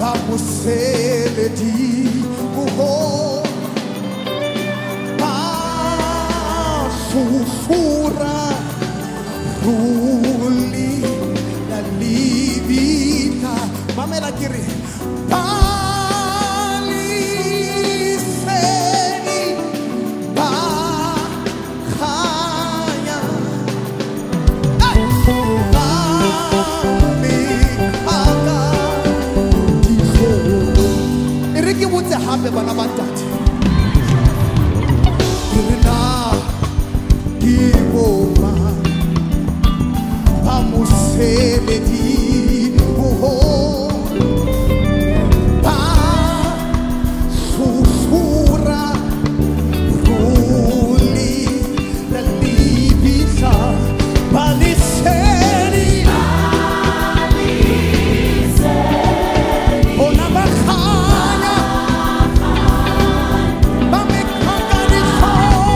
Pamuseledi Uho Pasufura Ruli La Libita Mamela Kiri Paliseni Bakaya Bamikaka Diho Iriki wutse hape bana batati Irina Iboma Pamuseledi Uho Pasufura Ruli La Libita Paliseni Onabakaya Bamikaka Diho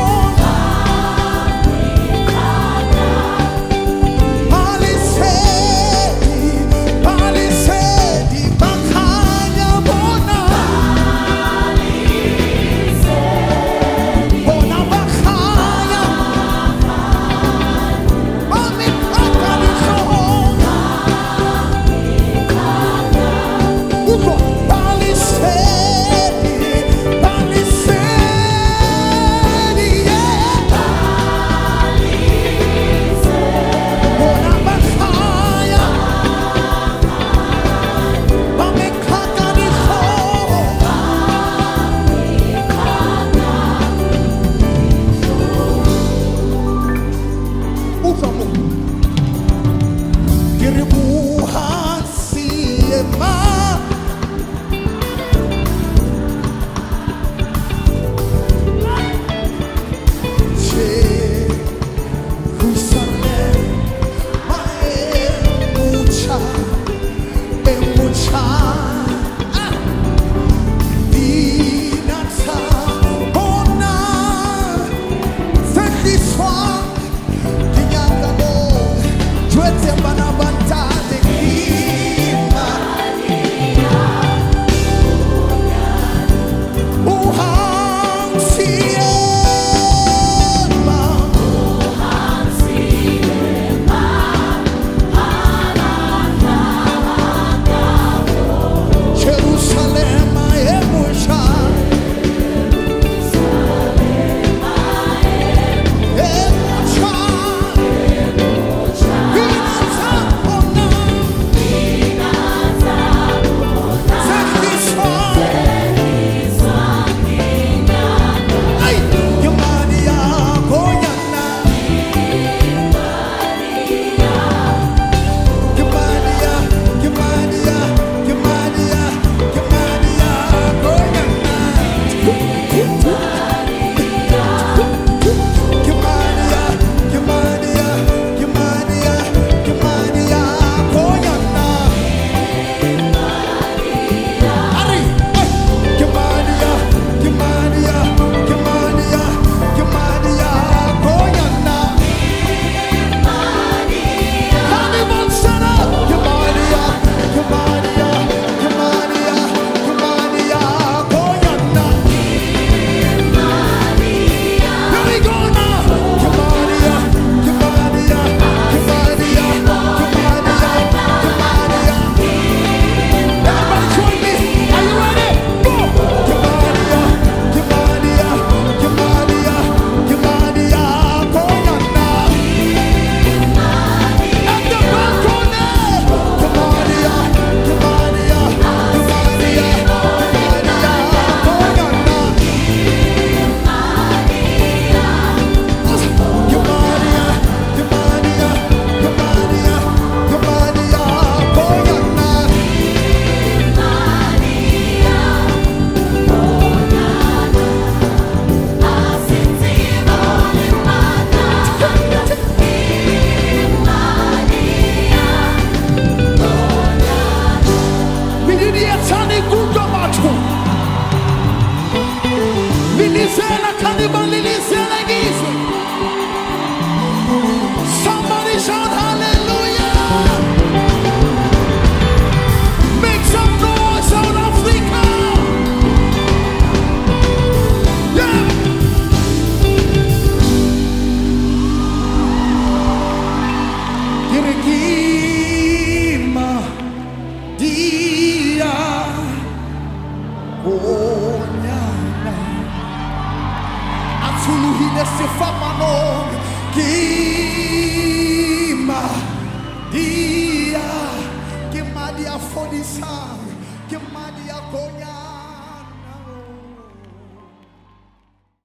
Palisedi Bakanya Bona Onabakaya Bamikaka Diho Uko Palisedi yeah Onabakaya Bamikaka Diho Uko Kiribuhansi ema Jerusalem maemucha emucha dinata ona Satisfa Kinyangabo Jwete banabantade kima Uhansiema Jerusalem emusha emusha Dinata ona Satisfa Ay Yumania Koyana Yumania Yumania Yumania Yumania Koyana Yumania Yumania Yumania Yumania Koyana Ari Yumania Yumania Yumania Yumania Koyana Carnival Center Yumania Yumania Yumania Yumania Koyana Here we go now Yumania Yumania Yumania Yumania Yumania Everybody join me. Are you ready? Go! Yumania, Yumania, Yumania, Yumania, Koyana. And the balcony. Yumania, Yumania, Yumania, Yumania, Koyana. Yumania, Yumania, Yumania, Yumania, Koyana. Vinilietani kutomatu Vilisela kanibal lilisela gizu Somebody shout hallelujah Make some noise out se famanon. Kima dia, kima dia fodisa, kima dia konya.